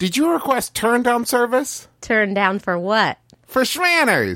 Did you request turn down service? Turn down for what? For schmanners.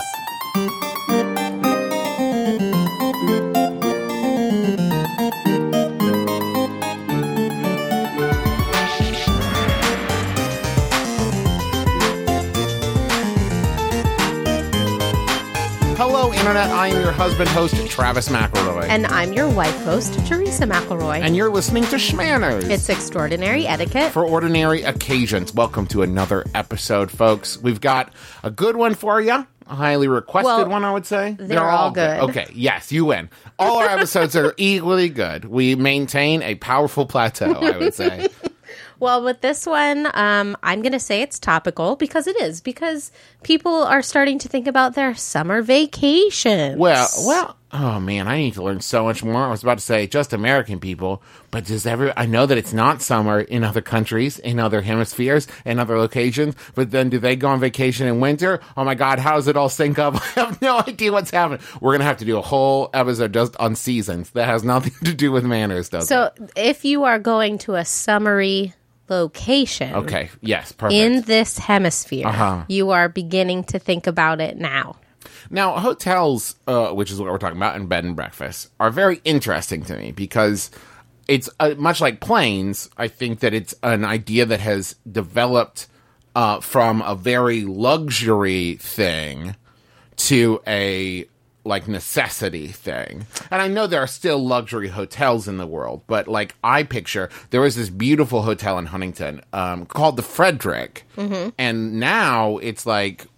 Hello, Internet. I am your husband host, Travis McElroy. And I'm your wife host, Teresa McElroy. And you're listening to Schmanners. It's extraordinary etiquette for ordinary occasions. Welcome to another episode, folks. We've got a good one for you. A highly requested one, I would say. They're all good. Okay, yes, you win. All our episodes are equally good. We maintain a powerful plateau, I would say. Well, with this one, I'm going to say it's topical because it is. Because people are starting to think about their summer vacations. Well, oh man, I need to learn so much more. I was about to say just American people, but I know that it's not summer in other countries, in other hemispheres, in other locations, but then do they go on vacation in winter? Oh my God, how does it all sync up? I have no idea what's happening. We're going to have to do a whole episode just on seasons. That has nothing to do with manners, does it? So if you are going to a summery location. Okay, yes, perfect. In this hemisphere, you are beginning to think about it now. Now, hotels, which is what we're talking about, and bed and breakfast, are very interesting to me because it's much like planes. I think that it's an idea that has developed from a very luxury thing to a necessity thing. And I know there are still luxury hotels in the world, but I picture there was this beautiful hotel in Huntington called the Frederick. Mm-hmm. And now it's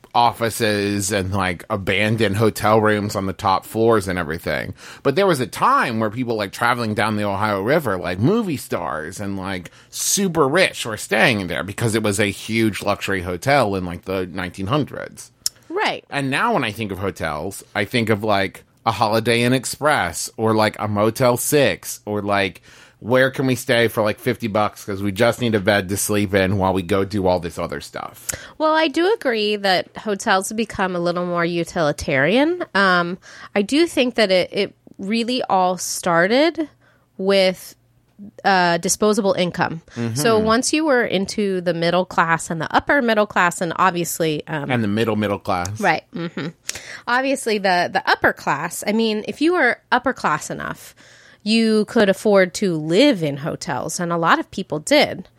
offices and abandoned hotel rooms on the top floors and everything. But there was a time where people traveling down the Ohio River, movie stars and super rich were staying there because it was a huge luxury hotel in the 1900s. Right. And now when I think of hotels, I think of a Holiday Inn Express or a Motel 6 or where can we stay for $50 because we just need a bed to sleep in while we go do all this other stuff. Well, I do agree that hotels have become a little more utilitarian. I do think that it really all started with disposable income. Mm-hmm. So once you were into the middle class and the upper middle class and obviously and the middle class. Right. Mm-hmm. Obviously the upper class, I mean, if you were upper class enough, you could afford to live in hotels, and a lot of people did.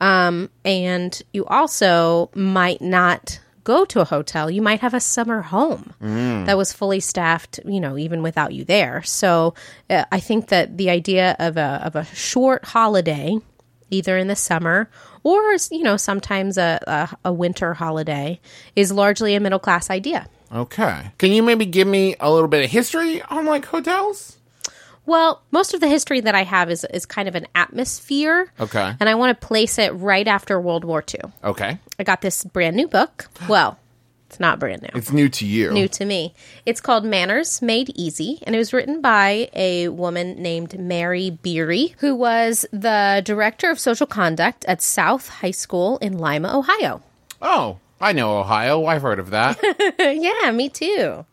And you also might not go to a hotel. You might have a summer home that was fully staffed, even without you there. So I think that the idea of a short holiday, either in the summer or, sometimes a winter holiday, is largely a middle class idea. Okay. Can you maybe give me a little bit of history on hotels? Well, most of the history that I have is kind of an atmosphere. Okay. And I want to place it right after World War II. Okay. I got this brand new book. Well, it's not brand new. It's new to you. New to me. It's called Manners Made Easy, and it was written by a woman named Mary Beery, who was the director of social conduct at South High School in Lima, Ohio. Oh, I know Ohio. I've heard of that. Yeah, me too.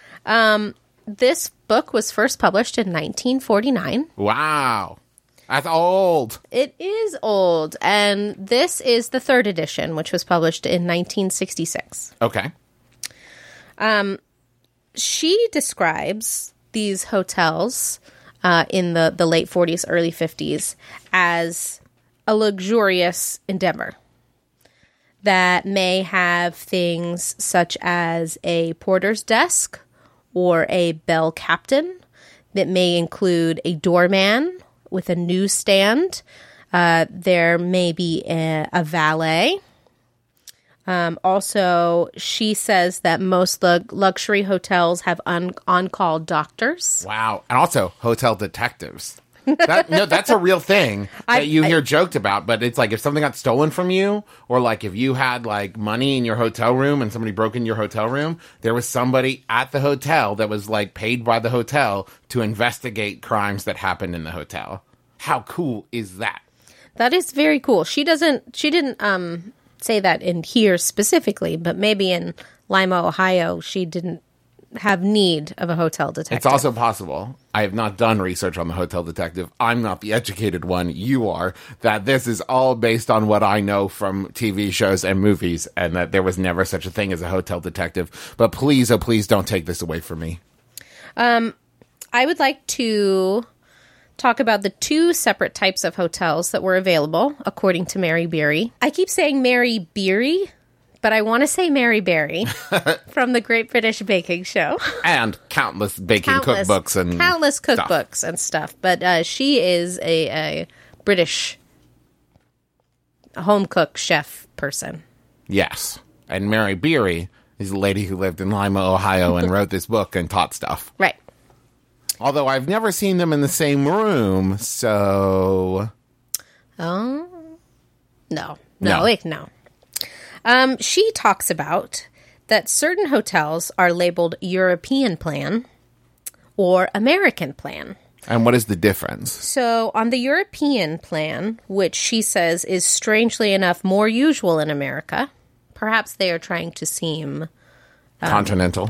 This book was first published in 1949. Wow. That's old. It is old. And this is the third edition, which was published in 1966. Okay. She describes these hotels in the late 40s, early 50s as a luxurious endeavor that may have things such as a porter's desk or a bell captain, that may include a doorman with a newsstand. There may be a valet. Also, she says that most luxury hotels have on-call doctors. Wow. And also hotel detectives. That's a real thing that you hear joked about, but it's if something got stolen from you, or if you had money in your hotel room and somebody broke in your hotel room, there was somebody at the hotel that was paid by the hotel to investigate crimes that happened in the hotel. How cool is that? That is very cool. She didn't say that in here specifically, but maybe in Lima, Ohio, she didn't have need of a hotel detective. It's also possible, I have not done research on the hotel detective, I'm not the educated one, you are, that this is all based on what I know from TV shows and movies, and that there was never such a thing as a hotel detective. But please, oh please, don't take this away from me. I would like to talk about the 2 separate types of hotels that were available, according to Mary Beery. I keep saying Mary Beery, but I want to say Mary Berry from the Great British Baking Show. And countless baking cookbooks and countless stuff. cookbooks and stuff. But she is a British home cook chef person. Yes. And Mary Beery is a lady who lived in Lima, Ohio and wrote this book and taught stuff. Right. Although I've never seen them in the same room, so... Oh? No. She talks about that certain hotels are labeled European plan or American plan. And what is the difference? So on the European plan, which she says is strangely enough more usual in America, perhaps they are trying to seem... Continental.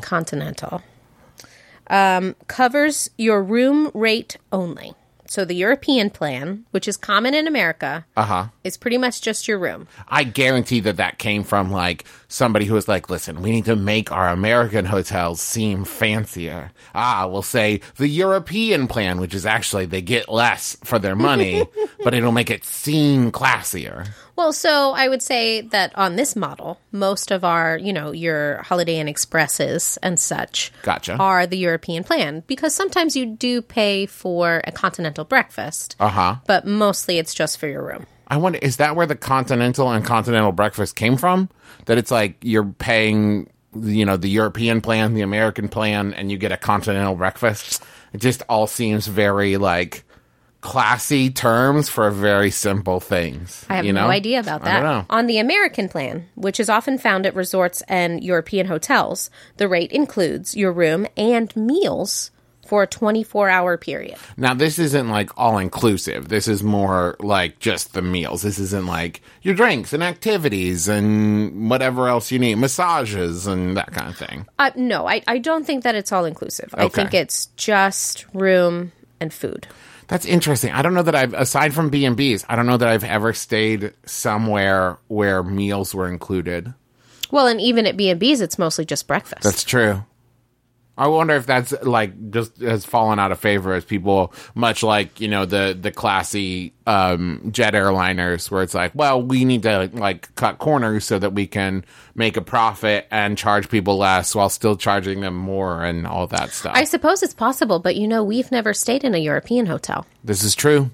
Covers your room rate only. So the European plan, which is common in America, is pretty much just your room. I guarantee that came from, like, somebody who was like, listen, we need to make our American hotels seem fancier. We'll say the European plan, which is actually they get less for their money, but it'll make it seem classier. Well, so I would say that on this model, most of our, your Holiday Inn Expresses and such are the European plan, because sometimes you do pay for a continental breakfast, but mostly it's just for your room. I wonder, is that where the continental and continental breakfast came from? That it's like you're paying, the European plan, the American plan, and you get a continental breakfast? It just all seems very, like... classy terms for very simple things. I have no idea about that. I don't know. On the American plan, which is often found at resorts and European hotels, the rate includes your room and meals for a 24-hour period. Now, this isn't like all-inclusive. This is more like just the meals. This isn't like your drinks and activities and whatever else you need, massages and that kind of thing. No, I don't think that it's all-inclusive. Okay. I think it's just room and food. That's interesting. I don't know that aside from B&Bs, I don't know that I've ever stayed somewhere where meals were included. Well, and even at B&Bs, it's mostly just breakfast. That's true. I wonder if that's, like, just has fallen out of favor as people, much like, the classy jet airliners, where it's like, well, we need to, like, cut corners so that we can make a profit and charge people less while still charging them more and all that stuff. I suppose it's possible, but, we've never stayed in a European hotel. This is true.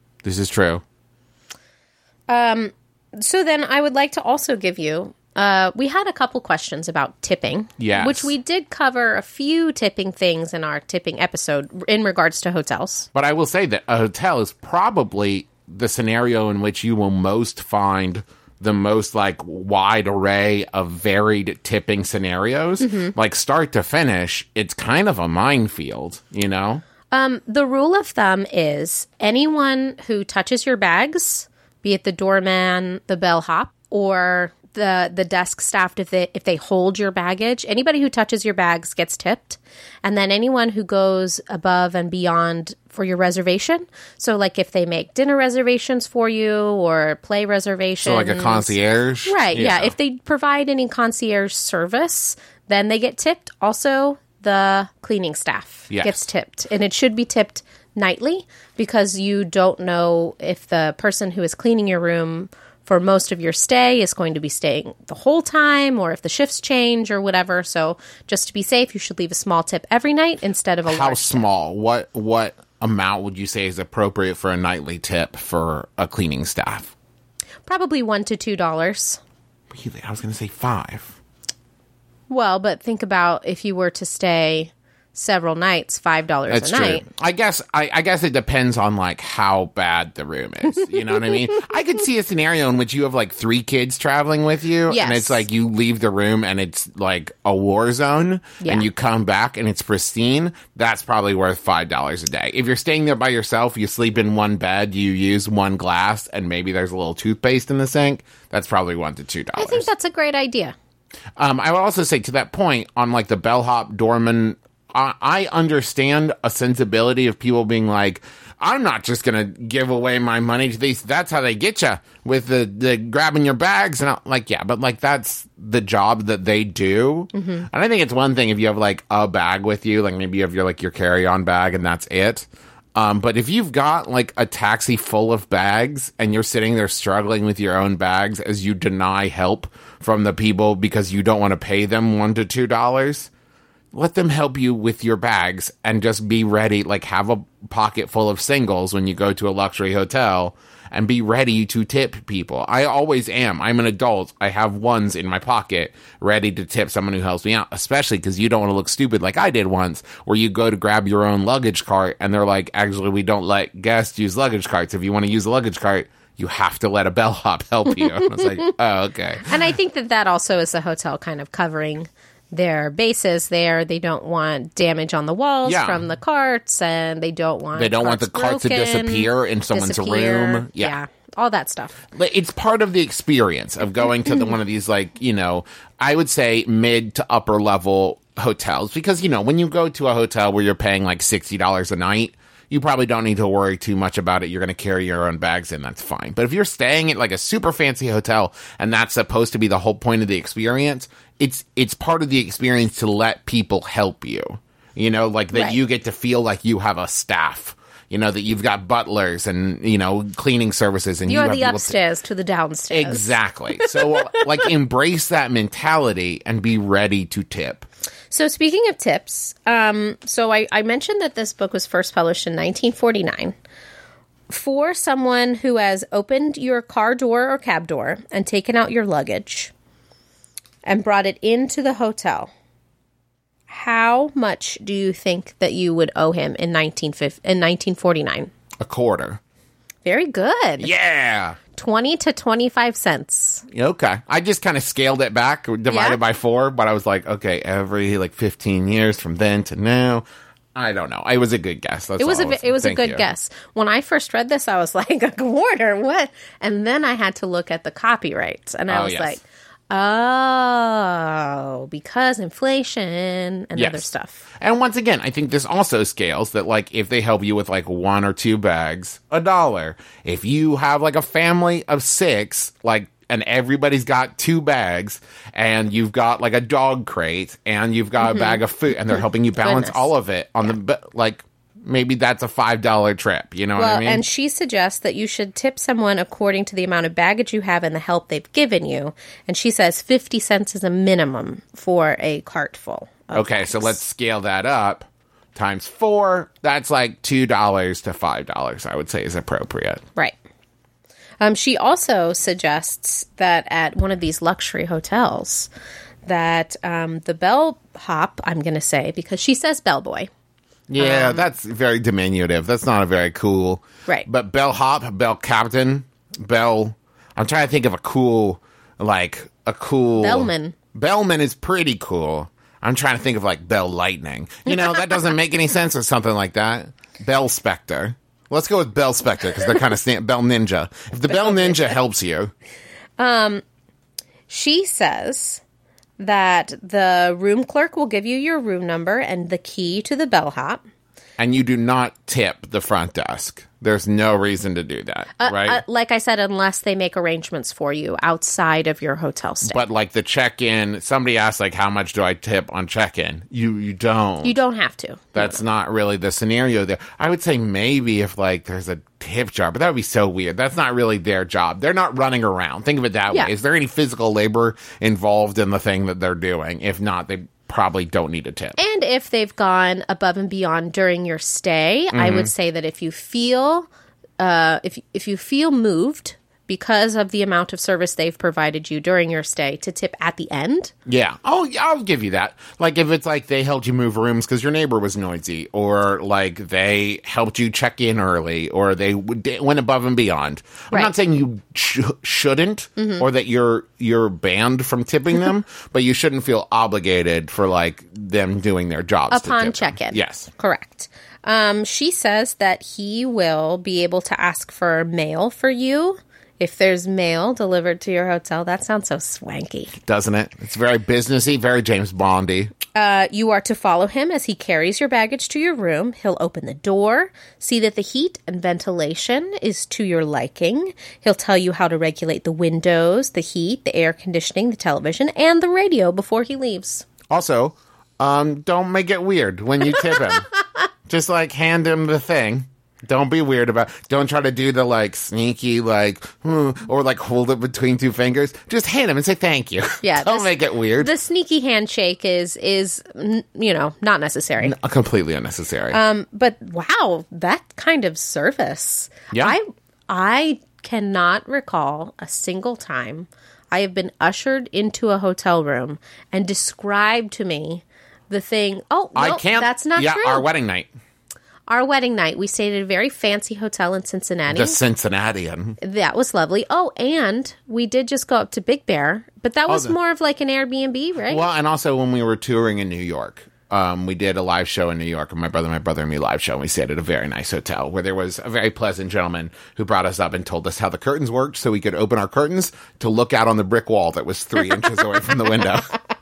So then I would like to also give you... we had a couple questions about tipping, which we did cover a few tipping things in our tipping episode in regards to hotels. But I will say that a hotel is probably the scenario in which you will most find the most, like, wide array of varied tipping scenarios. Like, start to finish, it's kind of a minefield, The rule of thumb is anyone who touches your bags, be it the doorman, the bellhop, or... the desk staff, if they hold your baggage, anybody who touches your bags gets tipped, and then anyone who goes above and beyond for your reservation. So, like, if they make dinner reservations for you or play reservations, so like a concierge, right? Yeah, if they provide any concierge service, then they get tipped. Also, the cleaning staff gets tipped, and it should be tipped nightly because you don't know if the person who is cleaning your room for most of your stay is going to be staying the whole time, or if the shifts change or whatever. So just to be safe, you should leave a small tip every night instead of a large tip. How small? What amount would you say is appropriate for a nightly tip for a cleaning staff? Probably $1 to $2. Really? I was going to say $5. Well, but think about if you were to stay several nights, $5 That's a night. True. I guess it depends on, like, how bad the room is. You know what I mean? I could see a scenario in which you have, like, 3 kids traveling with you, and it's like you leave the room and it's like a war zone, and you come back and it's pristine. That's probably worth $5 a day. If you're staying there by yourself, you sleep in one bed, you use one glass, and maybe there's a little toothpaste in the sink. That's probably $1 to $2. I think that's a great idea. I would also say to that point on like the bellhop doorman, I understand a sensibility of people being like, I'm not just going to give away my money to these. That's how they get you with the grabbing your bags. And I'm like, yeah, but like that's the job that they do. Mm-hmm. And I think it's one thing if you have like a bag with you, like maybe you have your carry-on bag and that's it. But if you've got like a taxi full of bags and you're sitting there struggling with your own bags as you deny help from the people because you don't want to pay them $1 to $2, let them help you with your bags and just be ready, like have a pocket full of singles when you go to a luxury hotel and be ready to tip people. I always am. I'm an adult. I have ones in my pocket ready to tip someone who helps me out, especially because you don't want to look stupid like I did once, where you go to grab your own luggage cart and they're like, actually, we don't let guests use luggage carts. If you want to use a luggage cart, you have to let a bellhop help you. And I was like, oh, okay. And I think that also is the hotel kind of covering their bases there. They don't want damage on the walls from the carts, and they don't want the cart to disappear in someone's room. Yeah, all that stuff. It's part of the experience of going to one of these, like, I would say mid to upper level hotels, because when you go to a hotel where you're paying like $60 a night, you probably don't need to worry too much about it. You're going to carry your own bags in. That's fine. But if you're staying at like a super fancy hotel and that's supposed to be the whole point of the experience, it's part of the experience to let people help you. Like that you get to feel like you have a staff. That you've got butlers and, cleaning services. And you're the upstairs to the downstairs. Exactly. So like embrace that mentality and be ready to tip. So speaking of tips, so I mentioned that this book was first published in 1949. For someone who has opened your car door or cab door and taken out your luggage and brought it into the hotel, how much do you think that you would owe him in 1949? A quarter. Very good. Yeah. 20 to 25 cents. Okay. I just kind of scaled it back, divided by 4, but I was like, okay, every like 15 years from then to now. I don't know. It was a good guess. It was a good guess. When I first read this, I was like, a quarter? What? And then I had to look at the copyrights, and I was like, oh, because inflation and other stuff. And once again, I think this also scales that, like, if they help you with, like, 1 or 2 bags, $1. If you have, like, a family of 6, like, and everybody's got 2 bags, and you've got, like, a dog crate, and you've got a bag of food, and they're helping you balance all of it on the, like, maybe that's a $5 trip. You know what I mean? And she suggests that you should tip someone according to the amount of baggage you have and the help they've given you. And she says 50 cents is a minimum for a cart full. Okay, so let's scale that up. Times 4, that's like $2 to $5, I would say is appropriate. Right. She also suggests that at one of these luxury hotels that the bellhop, I'm going to say, because she says bellboy. Yeah, that's very diminutive. That's not a very cool. Right. But bellhop, bell captain, bell. I'm trying to think of a cool. Bellman. Bellman is pretty cool. I'm trying to think of like Bell Lightning. That doesn't make any sense or something like that. Bell Spectre. Let's go with Bell Spectre because they're kind of Bell Ninja. If the Bell Ninja helps you. She says that the room clerk will give you your room number and the key to the bellhop. And you do not tip the front desk. There's no reason to do that, right? Like I said, unless they make arrangements for you outside of your hotel stay. But like the check-in, somebody asks like, how much do I tip on check-in? You don't. You don't have to. That's not really the scenario there. I would say maybe if like there's a tip jar, but that would be so weird. That's not really their job. They're not running around. Think of it that way. Is there any physical labor involved in the thing that they're doing? If not, they probably don't need a tip. And if they've gone above and beyond during your stay, I would say that if you feel if you feel moved because of the amount of service they've provided you during your stay, to tip at the end. Yeah. Oh, I'll give you that. Like if it's like they helped you move rooms because your neighbor was noisy, or like they helped you check in early, or they went above and beyond. I'm not saying you shouldn't, or that you're banned from tipping them, but you shouldn't feel obligated for like them doing their jobs upon check-in. Yes. Correct. She says that he will be able to ask for mail for you If there's mail delivered to your hotel, that sounds so swanky. Doesn't it? It's very businessy, very James Bondy. You are to follow him as he carries your baggage to your room. He'll open the door, see that the heat and ventilation is to your liking. He'll tell you how to regulate the windows, the heat, the air conditioning, the television, and the radio before he leaves. Also, don't make it weird when you tip him. Just, like, hand him the thing. Don't be weird don't try to do the, like, sneaky, like, or, like, hold it between two fingers. Just hand him and say thank you. Yeah. Don't make it weird. The sneaky handshake is not necessary. Completely unnecessary. But wow, that kind of service. Yeah. I cannot recall a single time I have been ushered into a hotel room and described to me the thing. Oh, no, I can't. That's not true. Our wedding night. Our wedding night, we stayed at a very fancy hotel in Cincinnati. The Cincinnatian. That was lovely. Oh, and we did just go up to Big Bear, but that was more of like an Airbnb, right? Well, and also when we were touring in New York, we did a live show in New York, my brother and me live show, and we stayed at a very nice hotel where there was a very pleasant gentleman who brought us up and told us how the curtains worked so we could open our curtains to look out on the brick wall that was 3 inches away from the window.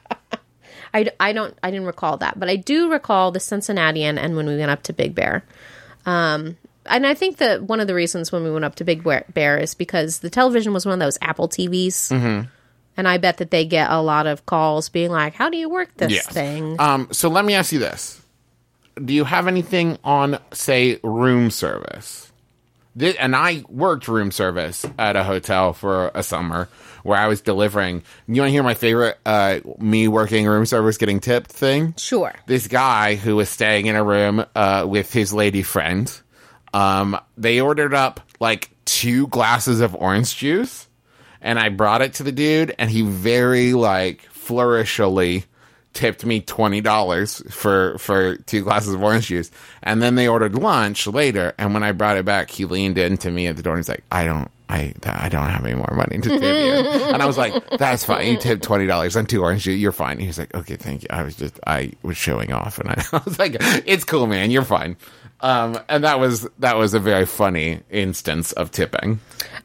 I didn't recall that, but I do recall the Cincinnatian and when we went up to Big Bear. And I think that one of the reasons when we went up to Big Bear is because the television was one of those Apple TVs. Mm-hmm. And I bet that they get a lot of calls being like, how do you work this thing? So let me ask you this. Do you have anything on, say, room service? And I worked room service at a hotel for a summer where I was delivering. You want to hear my favorite me working room service getting tipped thing? Sure. This guy who was staying in a room with his lady friend, they ordered up like 2 glasses of orange juice, and I brought it to the dude, and he very like flourishly tipped me $20 for 2 glasses of orange juice. And then they ordered lunch later, and when I brought it back, he leaned into me at the door and he's like, I don't have any more money to tip you. And I was like, that's fine. You tipped $20 on 2 orange juice. You're fine. He was like, okay, thank you. I was showing off, and I was like, it's cool, man. You're fine. And that was a very funny instance of tipping.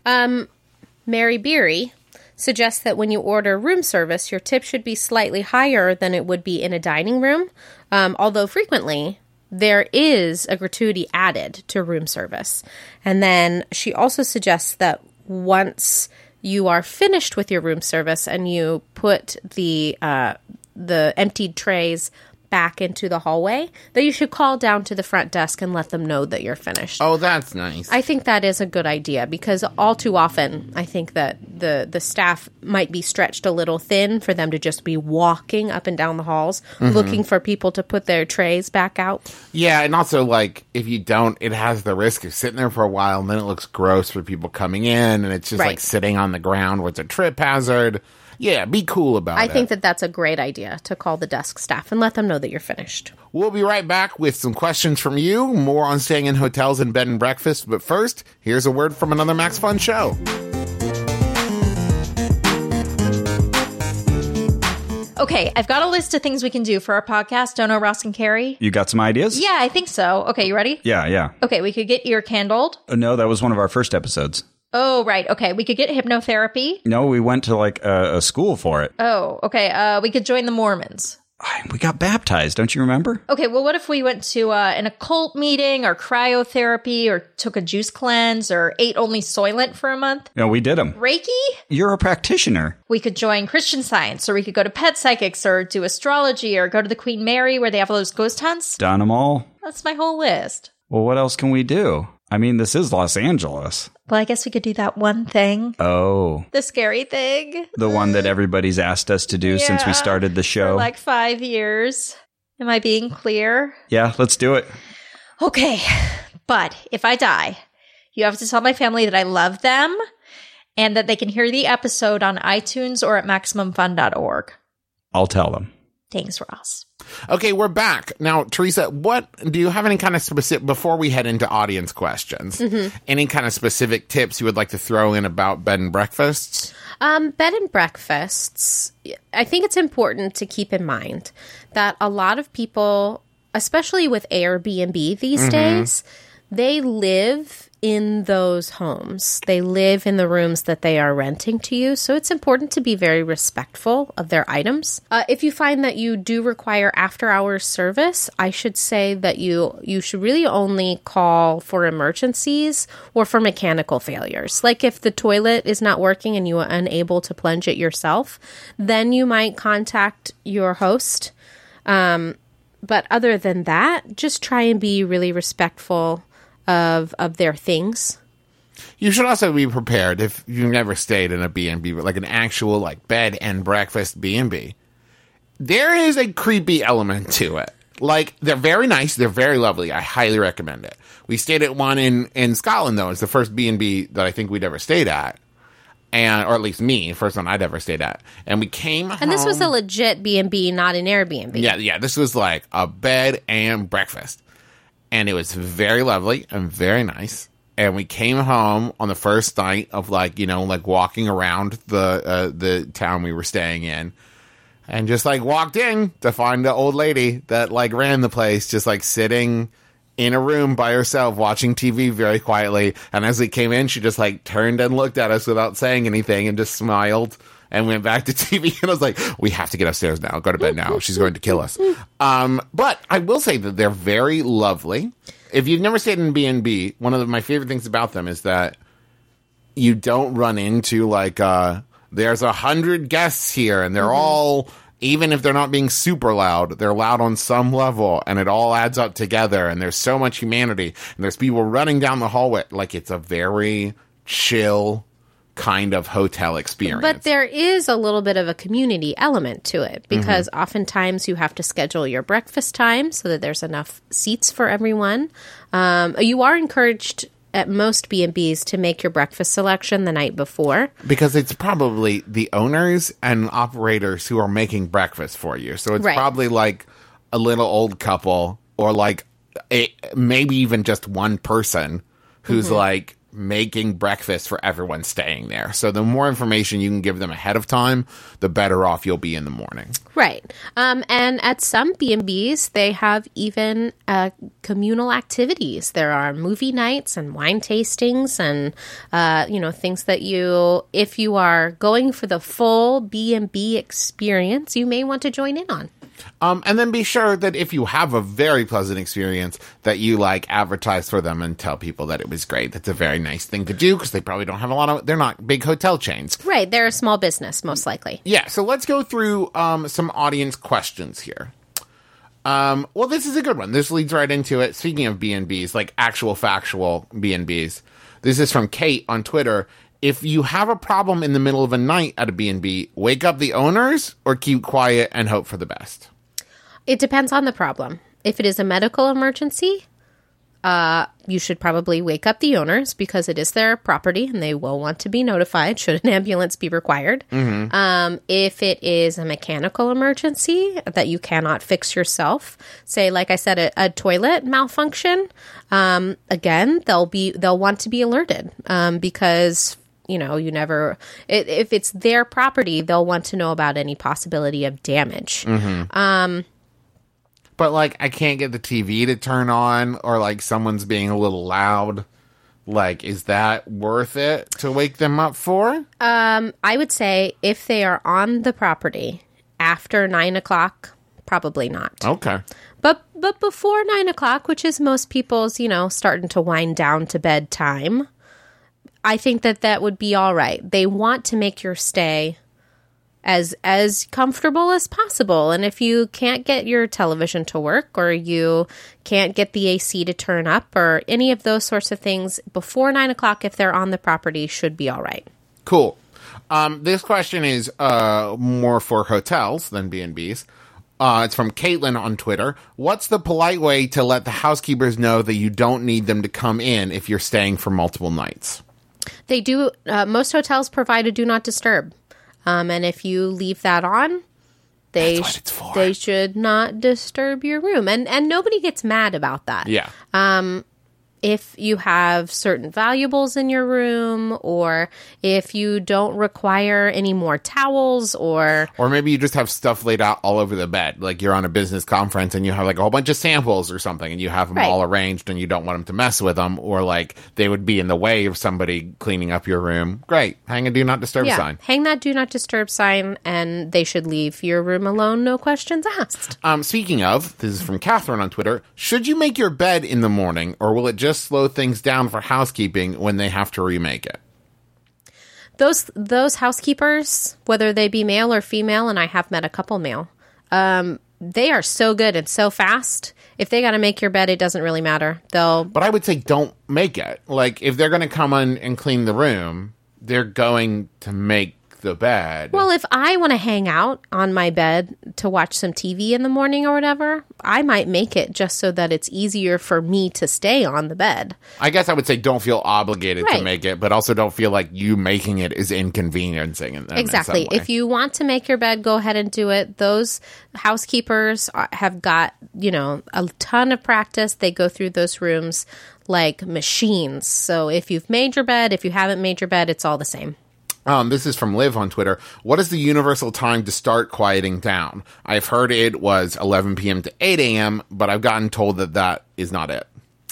Mary Beery suggests that when you order room service, your tip should be slightly higher than it would be in a dining room, although frequently there is a gratuity added to room service. And then she also suggests that once you are finished with your room service and you put the emptied trays back into the hallway, that you should call down to the front desk and let them know that you're finished. Oh, that's nice. I think that is a good idea because all too often I think that the staff might be stretched a little thin for them to just be walking up and down the halls looking for people to put their trays back out. Yeah, and also like if you don't, it has the risk of sitting there for a while and then it looks gross for people coming in and it's just like sitting on the ground where it's a trip hazard. Yeah, be cool about it. I think that that's a great idea to call the desk staff and let them know that you're finished. We'll be right back with some questions from you, more on staying in hotels and bed and breakfast. But first, here's a word from another Max Fun show. Okay, I've got a list of things we can do for our podcast. Don't know, Ross and Carrie? You got some ideas? Yeah, I think so. Okay, you ready? Yeah. Okay, we could get ear candled. No, that was one of our first episodes. Oh, right. Okay, we could get hypnotherapy. No, we went to like a school for it. Oh, okay. We could join the Mormons. We got baptized, don't you remember? Okay, well, what if we went to an occult meeting or cryotherapy or took a juice cleanse or ate only Soylent for a month? No, we did them. Reiki? You're a practitioner. We could join Christian Science, or we could go to Pet Psychics or do astrology or go to the Queen Mary where they have all those ghost hunts. Done them all. That's my whole list. Well, what else can we do? I mean, this is Los Angeles. Well, I guess we could do that one thing. Oh. The scary thing. The one that everybody's asked us to do since we started the show. For like 5 years. Am I being clear? Yeah, let's do it. Okay. But if I die, you have to tell my family that I love them and that they can hear the episode on iTunes or at MaximumFun.org. I'll tell them. Thanks, Ross. Okay, we're back. Now, Teresa, what do you have any kind of specific, before we head into audience questions, any kind of specific tips you would like to throw in about bed and breakfasts? Bed and breakfasts, I think it's important to keep in mind that a lot of people, especially with Airbnb these days, they live in those homes. They live in the rooms that they are renting to you. So it's important to be very respectful of their items. If you find that you do require after-hours service, I should say that you should really only call for emergencies or for mechanical failures. Like if the toilet is not working and you are unable to plunge it yourself, then you might contact your host. But other than that, just try and be really respectful of their things. You should also be prepared if you've never stayed in a B&B, like an actual like bed and breakfast B&B. There is a creepy element to it. Like, they're very nice. They're very lovely. I highly recommend it. We stayed at one in Scotland, though. It's the first B&B that I think we'd ever stayed at. Or at least me, first one I'd ever stayed at. And we came home. And this was a legit B&B, not an Airbnb. Yeah. This was like a bed and breakfast. And it was very lovely and very nice. And we came home on the first night of like walking around the town we were staying in. And just like walked in to find the old lady that like ran the place, just like sitting in a room by herself watching TV very quietly. And as we came in, she just like turned and looked at us without saying anything and just smiled and went back to TV. And I was like, we have to get upstairs now. Go to bed now. She's going to kill us. But I will say that they're very lovely. If you've never stayed in B&B, one of my favorite things about them is that you don't run into like, there's 100 guests here and they're all, even if they're not being super loud, they're loud on some level and it all adds up together and there's so much humanity and there's people running down the hallway. Like, it's a very chill kind of hotel experience. But there is a little bit of a community element to it because oftentimes you have to schedule your breakfast time so that there's enough seats for everyone. You are encouraged at most B&Bs to make your breakfast selection the night before. Because it's probably the owners and operators who are making breakfast for you. So it's probably like a little old couple or like maybe even just one person who's like making breakfast for everyone staying there. So the more information you can give them ahead of time, the better off you'll be in the morning. Right. And at some B&Bs, they have even communal activities. There are movie nights and wine tastings and, things that if you are going for the full B&B experience, you may want to join in on. And then be sure that if you have a very pleasant experience, that you like advertise for them and tell people that it was great. That's a very nice thing to do because they probably don't have they're not big hotel chains. Right. They're a small business, most likely. Yeah. So let's go through some audience questions here. Well, this is a good one. This leads right into it. Speaking of B&Bs, like actual factual B&Bs, this is from Kate on Twitter. If you have a problem in the middle of a night at a B&B, wake up the owners or keep quiet and hope for the best? It depends on the problem. If it is a medical emergency, you should probably wake up the owners because it is their property and they will want to be notified should an ambulance be required. If it is a mechanical emergency that you cannot fix yourself, say, like I said, a toilet malfunction, again, they'll want to be alerted because if it's their property, they'll want to know about any possibility of damage. But, like, I can't get the TV to turn on or, like, someone's being a little loud. Like, is that worth it to wake them up for? I would say if they are on the property after 9 o'clock, probably not. Okay. But before 9 o'clock, which is most people's, starting to wind down to bedtime, I think that would be all right. They want to make your stay as comfortable as possible. And if you can't get your television to work or you can't get the AC to turn up or any of those sorts of things before 9 o'clock, if they're on the property, should be all right. Cool. This question is more for hotels than B&Bs. It's from Caitlin on Twitter. What's the polite way to let the housekeepers know that you don't need them to come in if you're staying for multiple nights? They do. Most hotels provide a do not disturb. And if you leave that on, they should not disturb your room. And nobody gets mad about that. Yeah. if you have certain valuables in your room, or if you don't require any more towels, or maybe you just have stuff laid out all over the bed. Like you're on a business conference and you have like a whole bunch of samples or something, and you have them Right. all arranged and you don't want them to mess with them, or like they would be in the way of somebody cleaning up your room. Great. Hang a do not disturb sign. hang that do not disturb sign, and they should leave your room alone, no questions asked. Speaking of, this is from Catherine on Twitter. Should you make your bed in the morning, or will it just slow things down for housekeeping when they have to remake it? Those housekeepers, whether they be male or female, and I have met a couple male, they are so good and so fast. If they got to make your bed, it doesn't really matter. But I would say don't make it. Like, if they're going to come in and clean the room, they're going to make the bed. Well, if I want to hang out on my bed to watch some TV in the morning or whatever, I might make it just so that it's easier for me to stay on the bed. I guess I would say don't feel obligated to Right. make it, but also don't feel like you making it is inconveniencing them. Exactly. In some way. If you want to make your bed, go ahead and do it. Those housekeepers have got, a ton of practice. They go through those rooms like machines. So if you've made your bed, if you haven't made your bed, it's all the same. This is from Liv on Twitter. What is the universal time to start quieting down? I've heard it was 11 p.m. to 8 a.m., but I've gotten told that is not it.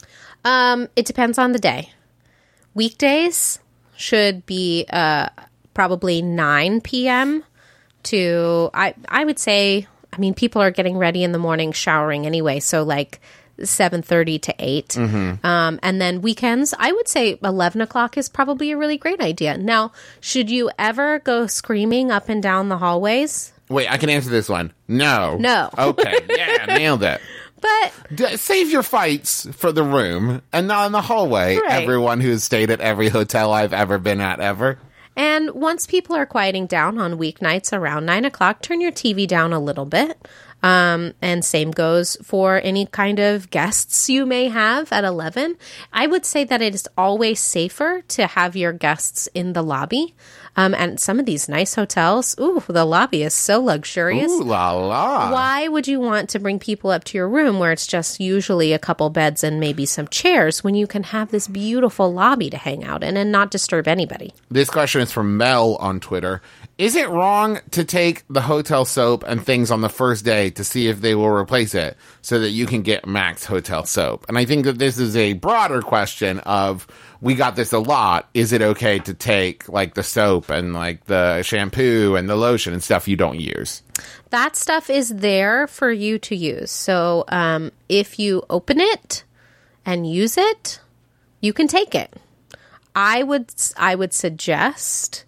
It depends on the day. Weekdays should be probably 9 p.m. to, I would say, people are getting ready in the morning, showering anyway, so like 7:30 to 8. Mm-hmm. And then weekends, I would say 11 o'clock is probably a really great idea. Now, should you ever go screaming up and down the hallways? Wait, I can answer this one. No. No. Okay. Yeah, nailed it. But Save your fights for the room and not in the hallway. Right. Everyone who's stayed at every hotel I've ever been at ever. And once people are quieting down on weeknights around 9 o'clock, turn your TV down a little bit. And same goes for any kind of guests you may have at 11. I would say that it is always safer to have your guests in the lobby. And some of these nice hotels, the lobby is so luxurious. Ooh la la. Why would you want to bring people up to your room where it's just usually a couple beds and maybe some chairs when you can have this beautiful lobby to hang out in and not disturb anybody? This question is from Mel on Twitter. Is it wrong to take the hotel soap and things on the first day to see if they will replace it so that you can get max hotel soap? And I think that this is a broader question of, we got this a lot. Is it okay to take like the soap and like the shampoo and the lotion and stuff you don't use? That stuff is there for you to use. So if you open it and use it, you can take it. I would suggest,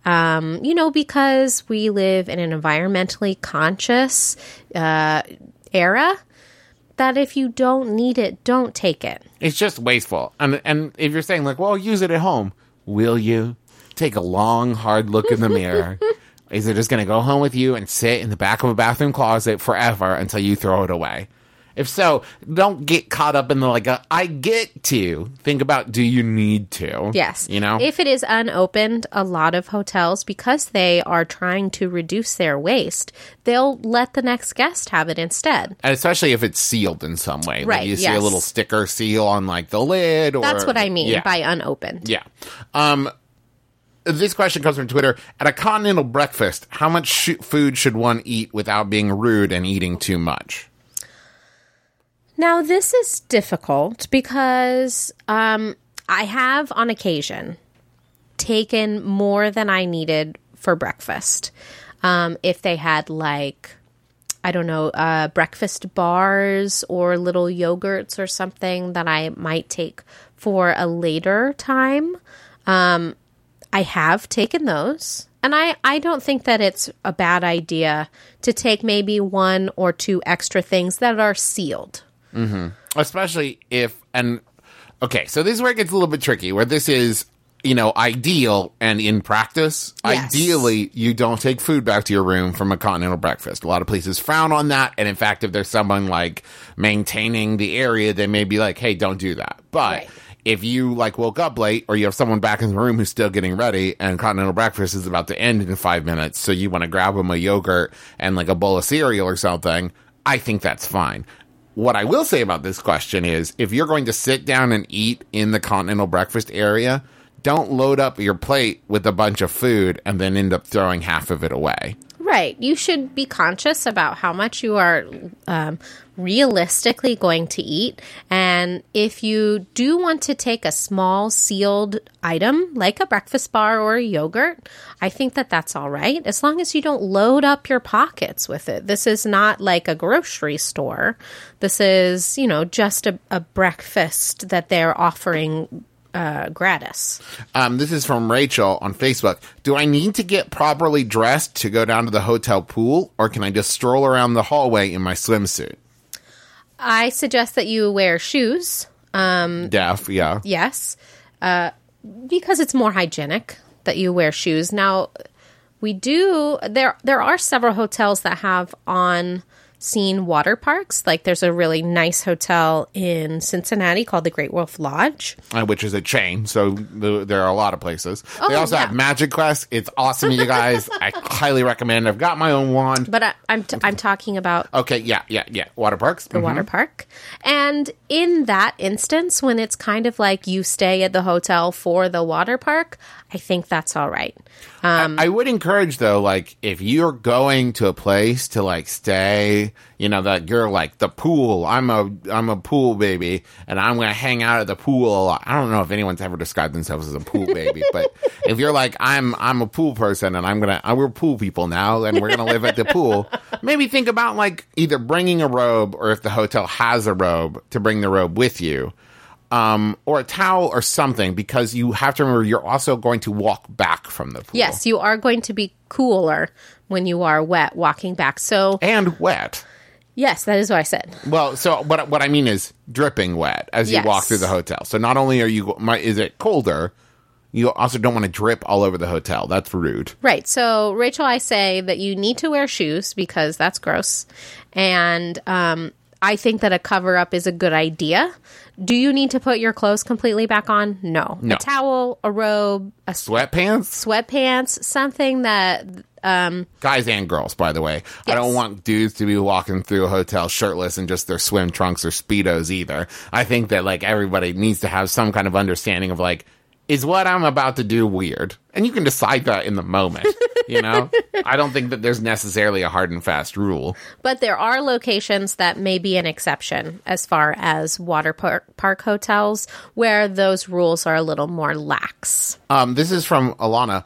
because we live in an environmentally conscious era, that if you don't need it, don't take it. It's just wasteful. And if you're saying like, well, use it at home, will you? Take a long, hard look in the mirror. Is it just going to go home with you and sit in the back of a bathroom closet forever until you throw it away? If so, don't get caught up in the I get to. Think about, do you need to? Yes. If it is unopened, a lot of hotels, because they are trying to reduce their waste, they'll let the next guest have it instead. And especially if it's sealed in some way. Right, Like you see yes. a little sticker seal on the lid. That's what I mean Yeah. by unopened. Yeah. This question comes from Twitter. At a continental breakfast, how much food should one eat without being rude and eating too much? Now, this is difficult because I have, on occasion, taken more than I needed for breakfast. If they had, breakfast bars or little yogurts or something that I might take for a later time, I have taken those. And I don't think that it's a bad idea to take maybe 1 or 2 extra things that are sealed. Mm-hmm. Especially so this is where it gets a little bit tricky, where this is, ideal and in practice. Yes. Ideally, you don't take food back to your room from a continental breakfast. A lot of places frown on that. And in fact, if there's someone maintaining the area, they may be like, hey, don't do that. But Right. if you woke up late or you have someone back in the room who's still getting ready and continental breakfast is about to end in 5 minutes, so you want to grab them a yogurt and a bowl of cereal or something, I think that's fine. what I will say about this question is, if you're going to sit down and eat in the continental breakfast area, don't load up your plate with a bunch of food and then end up throwing half of it away. Right. You should be conscious about how much you are realistically going to eat. And if you do want to take a small sealed item like a breakfast bar or a yogurt, I think that that's all right, as long as you don't load up your pockets with it. This is not like a grocery store. This is, just a breakfast that they're offering gratis. This is from Rachel on Facebook. Do I need to get properly dressed to go down to the hotel pool, or can I just stroll around the hallway in my swimsuit? I suggest that you wear shoes. Yeah. Yes. Because it's more hygienic that you wear shoes. Now, there are several hotels that have on-scene water parks. Like, there's a really nice hotel in Cincinnati called the Great Wolf Lodge. Which is a chain, so there are a lot of places. Oh, they also yeah. have Magic Quest. It's awesome, you guys. I highly recommend. I've got my own wand. But I'm talking about Okay, yeah. Water parks. the water park. And in that instance, when it's kind of like you stay at the hotel for the water park, I think that's all right. I would encourage, though, like, if you're going to a place to, like, stay, that you're like, the pool, I'm a pool baby, and I'm going to hang out at the pool a lot. I don't know if anyone's ever described themselves as a pool baby, but if you're like, I'm a pool person, and we're pool people now, and we're going to live at the pool, maybe think about, like, either bringing a robe, or if the hotel has a robe, to bring the robe with you. Or a towel or something, because you have to remember you're also going to walk back from the pool. Yes, you are going to be cooler when you are wet walking back. So, and wet. yes, that is what I said. Well, so what I mean is dripping wet as you Yes. walk through the hotel. So not only is it colder, you also don't want to drip all over the hotel. That's rude. Right. So, Rachel, I say that you need to wear shoes because that's gross. And I think that a cover-up is a good idea. Do you need to put your clothes completely back on? No. No. A towel, a robe, sweatpants, something that... Guys and girls, by the way. Yes. I don't want dudes to be walking through a hotel shirtless in just their swim trunks or Speedos either. I think that, like, everybody needs to have some kind of understanding of, like, is what I'm about to do weird? And you can decide that in the moment, I don't think that there's necessarily a hard and fast rule. But there are locations that may be an exception as far as water park hotels where those rules are a little more lax. This is from Alana.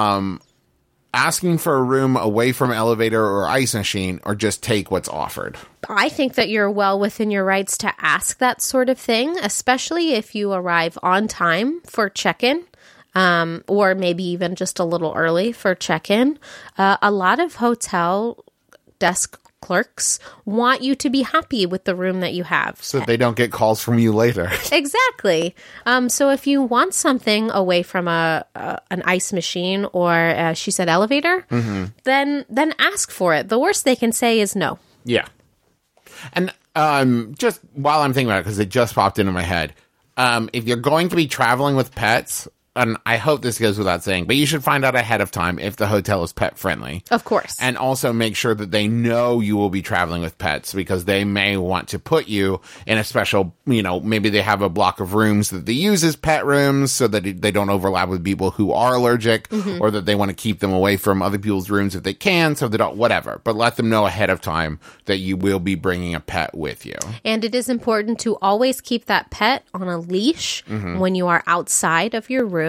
Asking for a room away from elevator or ice machine, or just take what's offered. I think that you're well within your rights to ask that sort of thing, especially if you arrive on time for check-in, or maybe even just a little early for check-in. A lot of hotel desk clerks want you to be happy with the room that you have. So they don't get calls from you later. Exactly. So if you want something away from an ice machine or, she said, elevator, then ask for it. The worst they can say is no. Yeah. And just while I'm thinking about it, because it just popped into my head, if you're going to be traveling with pets, and I hope this goes without saying, but you should find out ahead of time if the hotel is pet friendly. Of course. And also make sure that they know you will be traveling with pets, because they may want to put you in a special, maybe they have a block of rooms that they use as pet rooms so that they don't overlap with people who are allergic, or that they want to keep them away from other people's rooms if they can, so they don't, whatever. But let them know ahead of time that you will be bringing a pet with you. And it is important to always keep that pet on a leash when you are outside of your room.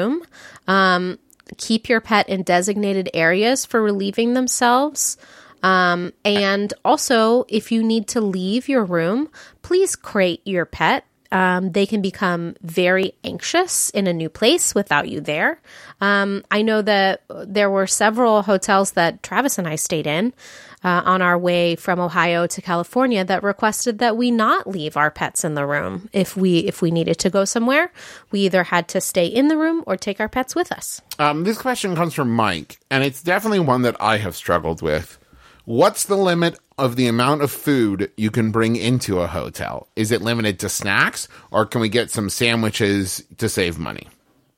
Keep your pet in designated areas for relieving themselves. And also, if you need to leave your room, please crate your pet. They can become very anxious in a new place without you there. I know that there were several hotels that Travis and I stayed in on our way from Ohio to California that requested that we not leave our pets in the room. If we needed to go somewhere, we either had to stay in the room or take our pets with us. This question comes from Mike, and it's definitely one that I have struggled with. What's the limit of the amount of food you can bring into a hotel? Is it limited to snacks, or can we get some sandwiches to save money?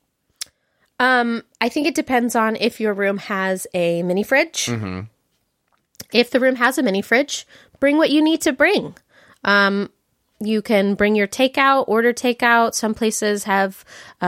I think it depends on if your room has a mini fridge. If the room has a mini fridge, bring what you need to bring. You can bring your takeout, order takeout. Some places have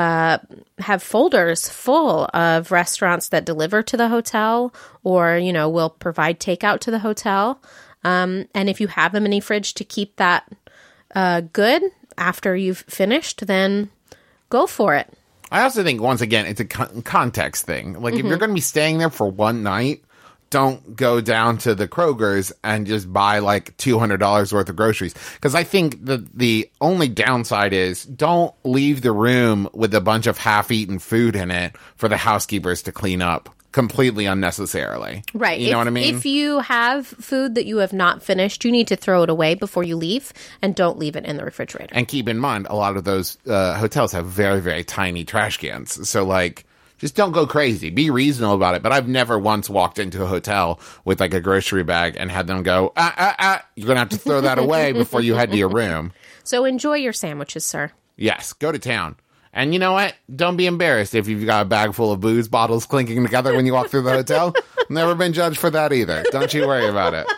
folders full of restaurants that deliver to the hotel or, will provide takeout to the hotel. And if you have a mini fridge to keep that good after you've finished, then go for it. I also think, once again, it's a context thing. Like, if you're going to be staying there for one night, don't go down to the Kroger's and just buy like $200 worth of groceries. Because I think the only downside is don't leave the room with a bunch of half-eaten food in it for the housekeepers to clean up completely unnecessarily. Right. You know what I mean? If you have food that you have not finished, you need to throw it away before you leave, and don't leave it in the refrigerator. And keep in mind, a lot of those hotels have very, very tiny trash cans. So, like, just don't go crazy. Be reasonable about it. But I've never once walked into a hotel with, like, a grocery bag and had them go, you're going to have to throw that away before you head to your room. So enjoy your sandwiches, sir. Yes, go to town. And you know what? Don't be embarrassed if you've got a bag full of booze bottles clinking together when you walk through the hotel. Never been judged for that either. Don't you worry about it.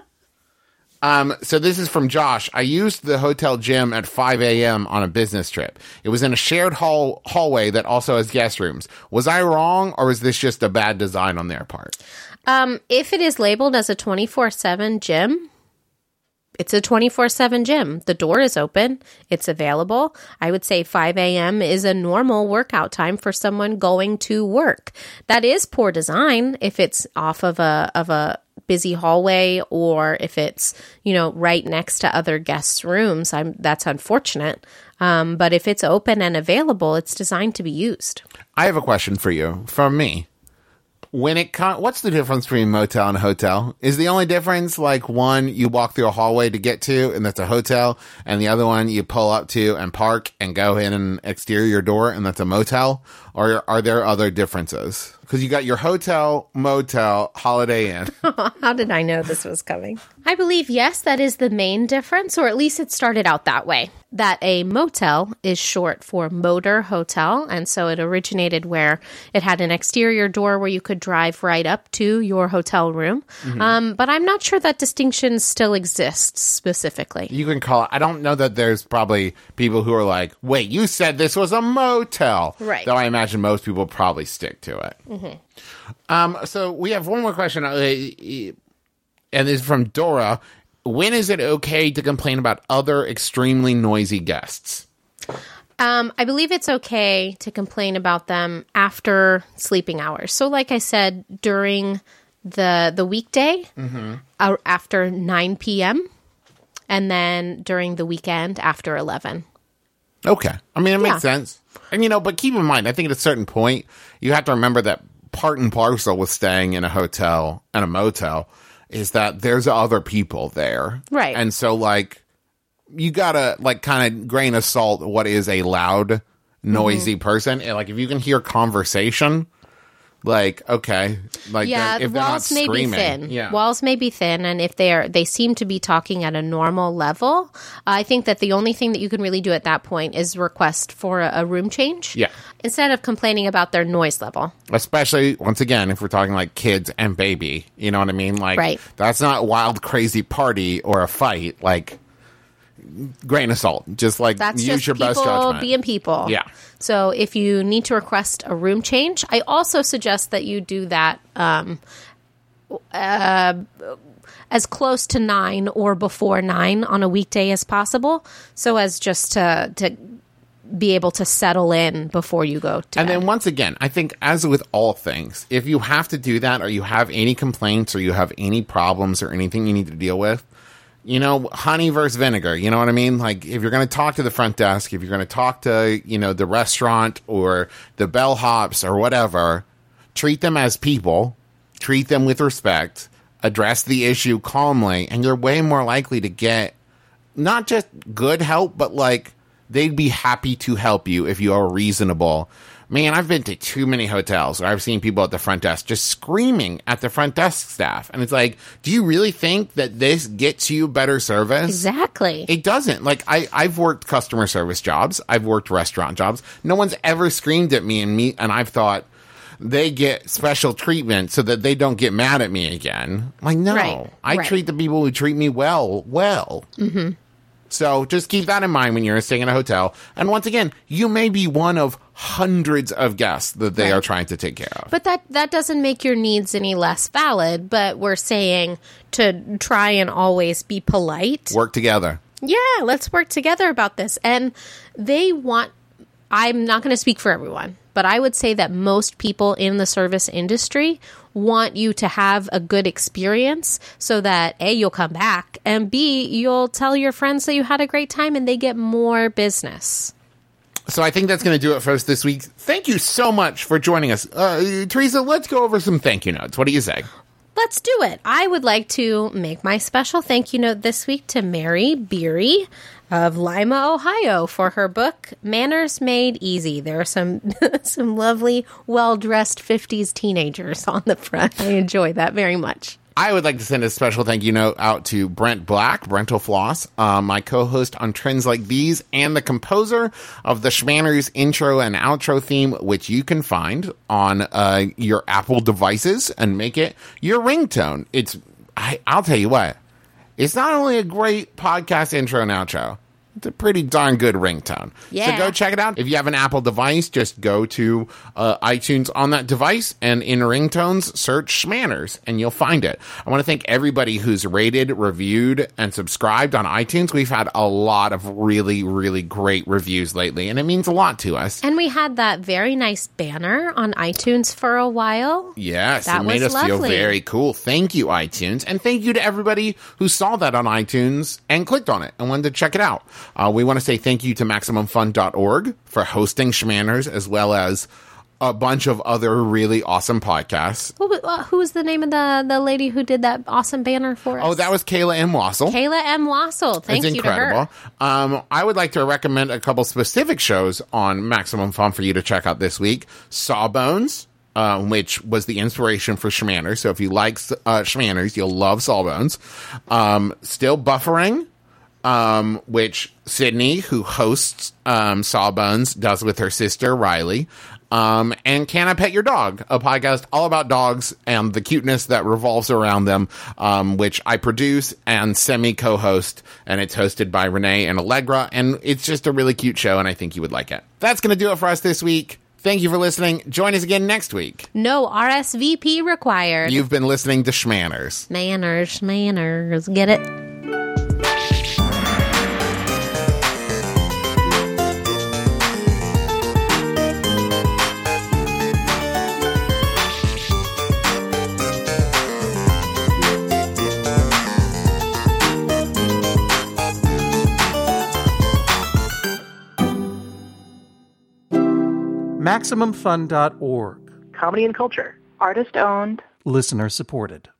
So this is from Josh. I used the hotel gym at 5 a.m. on a business trip. It was in a shared hallway that also has guest rooms. Was I wrong, or was this just a bad design on their part? If it is labeled as a 24/7 gym, it's a 24/7 gym. The door is open. It's available. I would say 5 a.m. is a normal workout time for someone going to work. That is poor design if it's off of a busy hallway, or if it's, right next to other guests' rooms. That's unfortunate. But if it's open and available, it's designed to be used. I have a question for you from me. What's the difference between a motel and a hotel? Is the only difference, like, one you walk through a hallway to get to, and that's a hotel, and the other one you pull up to and park and go in an exterior door, and that's a motel? Or are there other differences? Because you got your hotel, motel, Holiday Inn. How did I know this was coming? I believe, yes, that is the main difference, or at least it started out that way. That a motel is short for motor hotel, and so it originated where it had an exterior door where you could drive right up to your hotel room. Mm-hmm. But I'm not sure that distinction still exists specifically. You can call it. I don't know that there's probably people who are like, wait, you said this was a motel. Right. Though I imagine most people probably stick to it. Mm-hmm. So we have one more question, and this is from Dora. When is it okay to complain about other extremely noisy guests? I believe it's okay to complain about them after sleeping hours. So like I said, during the weekday, after 9 p.m., and then during the weekend after 11. Okay. I mean, it makes sense. And, but keep in mind, I think at a certain point, you have to remember that part and parcel with staying in a hotel and a motel is that there's other people there. Right. And so, like, you gotta, like, kind of grain of salt what is a loud, noisy person. And, like, if you can hear conversation, like, okay. Like, if they're not screaming. Walls may be thin. Yeah. Walls may be thin, and if they seem to be talking at a normal level, I think that the only thing that you can really do at that point is request for a room change. Yeah. Instead of complaining about their noise level. Especially, once again, if we're talking like kids and baby. You know what I mean? Like, right. That's not a wild, crazy party or a fight. Like, grain of salt. Just like that's use just your best judgment. people being people. Yeah. So if you need to request a room change, I also suggest that you do that as close to 9 or before 9 on a weekday as possible, so as just to be able to settle in before you go to And bed. then once again, I think as with all things, if you have to do that or you have any complaints or you have any problems or anything you need to deal with, honey versus vinegar, you know what I mean? Like, if you're going to talk to the front desk, if you're going to talk to, the restaurant or the bellhops or whatever, treat them as people, treat them with respect, address the issue calmly, and you're way more likely to get not just good help, but, like, they'd be happy to help you if you are reasonable. Man, I've been to too many hotels where I've seen people at the front desk just screaming at the front desk staff. And it's like, do you really think that this gets you better service? Exactly. It doesn't. Like, I've worked customer service jobs. I've worked restaurant jobs. No one's ever screamed at me and I've thought, they get special treatment so that they don't get mad at me again. I'm like, no, Right, I right. treat the people who treat me well. Mm-hmm. So just keep that in mind when you're staying in a hotel. And once again, you may be one of hundreds of guests that they are trying to take care of. But that doesn't make your needs any less valid, but we're saying to try and always be polite. Work together. Yeah, let's work together about this. And they want, I'm not going to speak for everyone, but I would say that most people in the service industry want you to have a good experience so that A, you'll come back, and B, you'll tell your friends that you had a great time and they get more business. So I think that's going to do it for us this week. Thank you so much for joining us. Teresa, let's go over some thank you notes. What do you say? Let's do it. I would like to make my special thank you note this week to Mary Beery of Lima, Ohio, for her book, Manners Made Easy. There are some some lovely, well-dressed 50s teenagers on the front. I enjoy that very much. I would like to send a special thank you note out to Brent Black, Brental Floss, my co-host on Trends Like These, and the composer of the Schmanners intro and outro theme, which you can find on your Apple devices and make it your ringtone. I'll tell you what, it's not only a great podcast intro and outro, it's a pretty darn good ringtone. Yeah. So go check it out. If you have an Apple device, just go to iTunes on that device and in ringtones, search Schmanners and you'll find it. I want to thank everybody who's rated, reviewed, and subscribed on iTunes. We've had a lot of really, really great reviews lately, and it means a lot to us. And we had that very nice banner on iTunes for a while. Yes, That it made was us feel lovely. very cool. Thank you, iTunes. And thank you to everybody who saw that on iTunes and clicked on it and wanted to check it out. We want to say thank you to MaximumFun.org for hosting Schmanners, as well as a bunch of other really awesome podcasts. Who was the name of the lady who did that awesome banner for us? Oh, that was Kayla M. Wassel. Kayla M. Wassel. Thank It's you to her. incredible. I would like to recommend a couple specific shows on Maximum Fun for you to check out this week. Sawbones, which was the inspiration for Schmanners. So if you like Schmanners, you'll love Sawbones. Still Buffering, which Sydney, who hosts Sawbones, does with her sister Riley. And Can I Pet Your Dog, a podcast all about dogs and the cuteness that revolves around them, which I produce and semi-co-host, and it's hosted by Renee and Allegra, and it's just a really cute show, and I think you would like it. That's going to do it for us this week. Thank you for listening. Join us again next week. No RSVP required. You've been listening to Schmanners. Manners. Get it? MaximumFun.org. Comedy and culture. Artist owned. Listener supported.